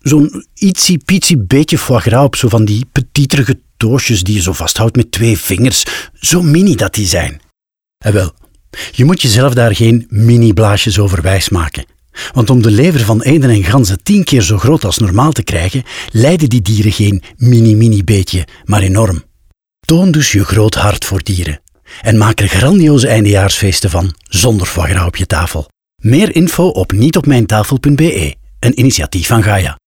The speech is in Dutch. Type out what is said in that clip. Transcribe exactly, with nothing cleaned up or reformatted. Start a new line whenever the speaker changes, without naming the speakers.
zo'n ietsie-pietsie beetje foie gras op zo van die petiterige doosjes die je zo vasthoudt met twee vingers. Zo mini dat die zijn. En wel, je moet jezelf daar geen mini-blaasjes over wijsmaken. Want om de lever van eenden en ganzen tien keer zo groot als normaal te krijgen, lijden die dieren geen mini-mini-beetje, maar enorm. Toon dus je groot hart voor dieren. En maak er grandioze eindejaarsfeesten van, zonder foie gras op je tafel. Meer info op niet op mijn tafel punt be, een initiatief van Gaia.